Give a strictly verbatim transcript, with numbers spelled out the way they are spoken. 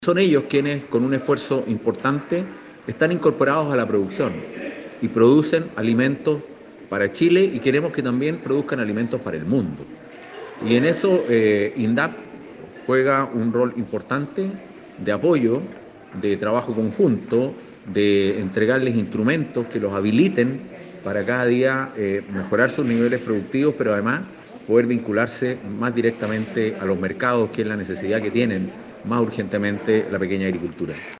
Son ellos quienes, con un esfuerzo importante, están incorporados a la producción y producen alimentos para Chile y queremos que también produzcan alimentos para el mundo. Y en eso eh, INDAP juega un rol importante de apoyo, de trabajo conjunto, de entregarles instrumentos que los habiliten para cada día eh, mejorar sus niveles productivos, pero además poder vincularse más directamente a los mercados, que es la necesidad que tienen más urgentemente la pequeña agricultura.